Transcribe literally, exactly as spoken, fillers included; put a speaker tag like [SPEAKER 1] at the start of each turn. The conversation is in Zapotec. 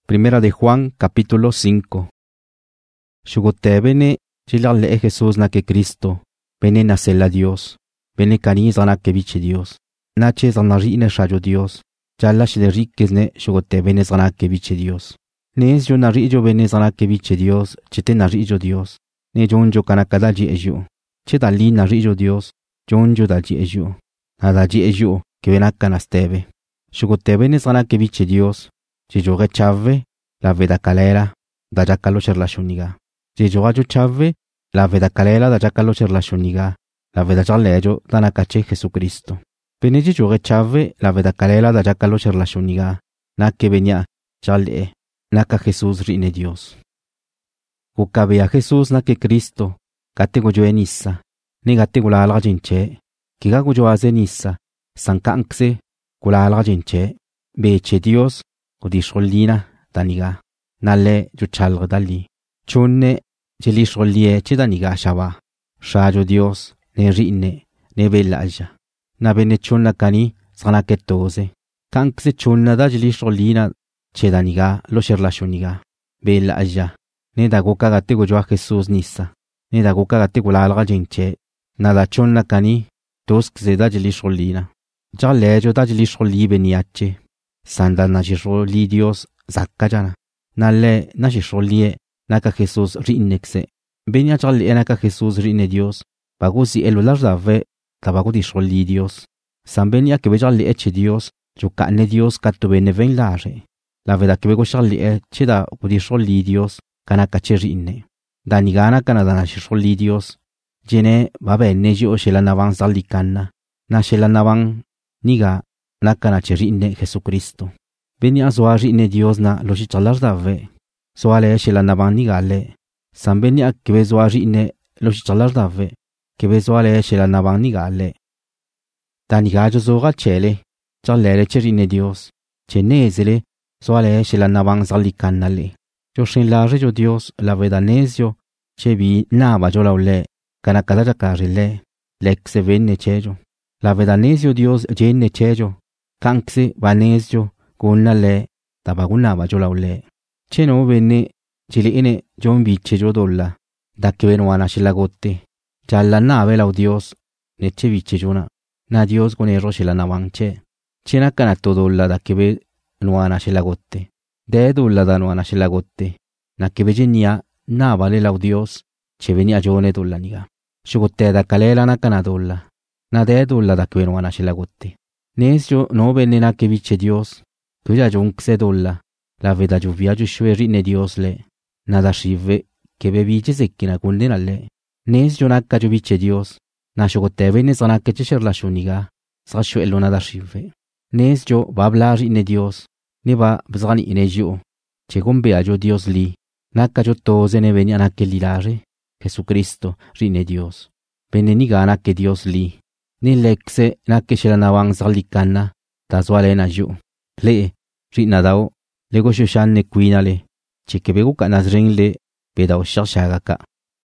[SPEAKER 1] Primera de Juan, capítulo cinco. Xugote bene chilale Jesús na que Cristo, bene nasela Dios, bene cani zana que biche Dios, nache zanari ne shayo Dios, challa shile riquezne xugote bene zana que biche Dios. Nes yo nari yo bene zana que biche Dios, chete nari yo Dios, ne jon yo kanakada ji ejo, che dali nari yo Dios, jon yo daji ejo, nada ji ejo que venakkanastebe. Xugote bene zana que biche Dios, Chijoge chave, la veda calera, da jacalo cherlashuniga. Chijoga chave, la veda calera da jacalo cherlashuniga, la veda chalejo da nakache Jesucristo. Bene chijoge chave, la veda calera da jacalo cherlashuniga, na que venía, chale, naka Jesús rine Dios. Ukabe a Jesús na que Cristo, gatego yo enissa, ni gatego la alga jinche, kigago yo azenissa, sankankse, kula alga jinche, beche Dios, Udisholina, Daniga, Nale, Juchalg Dali, Chunne, Jelisholie, Chidaniga Shaba, Shajo Dios, Ne Rine, Ne Belaja, Nabene Chunna Cani, Sanaketose, Kankse Chunna da Jelisholina, Chedaniga, Losherlashuniga, Belaja, Ne Dagoka Gatego Joa Jesus Nissa, Ne Dagoka Gatego Lalga Jinche, Nada Chunna Cani, Tusk Zeda Jelisholina, Jalejo da Jelisholi Beniache. Sanda najisholi Dios zakajana. Nale najisholi naka Jesús rinexe. Benia chali naka Jesús rine Dios. Bagusi elular dave tabagu disholi Dios. Sambenia que bejali eche Dios. Jukane Dios katu bene ven lare. La veda que bego shali eche da udisholi Dios. Kanaka cherine. Danigana kanadana shisholi Dios. Jene babe neji o shela navan zalikana. Na shela navan niga. Nakana cherine Jesucristo. Benia zoari ne Dios na loshi chalar dave. Soale shela nabani gale. Sambenia que zoari ne loshi chalar dave. Que zoale shela nabani gale. Tanigajo zoga chele. Chalere cherine Dios. Chenezele. Soale shela naban zalikanale. Yo shin la rejo Dios la vedanesio. Chebi naba yo laule. Kanakada karile. Lexe venne chejo. La vedanesio Dios jenne chejo. Kankse vanesjo gonale tabagunaba jolaule. Cheno bene chili ine jombi chejodolla. Dakke wana shilagotte. Challa nave lau Dios neche vichejona. Na Dios con erro shilana wangche. Chena kana todolla dakke be nuana shilagotte. De dolla da nuana shilagotte. Na que bejenia na vale lau Dios. Che venia jone dolla niga. Shugotte da kalela na kana dolla. Na de dolla dakke nuana shilagotte. Nesjo no venena que viche Dios, tuya jonxe dolla, la veda lluvia jushweri ne Dios le, nada shive, que bebiche sekina kundenale. Nesjo nakka juviche Dios, na shogote vene sanake chesher la shuniga, sasho elo nada shive. Nesjo bablari ne Dios, ne ba bzani inejo, chegombe ajo Dios li, nakka jo toze ne venia nake lilare, Jesucristo rine Dios, beneniga nake Dios li. Ni lexe na que shela nawang zalikana, tazwale na ju. Le, rina dao, lego shushan ne kuinale, chekebegu kanazring le, pedao shashagaka.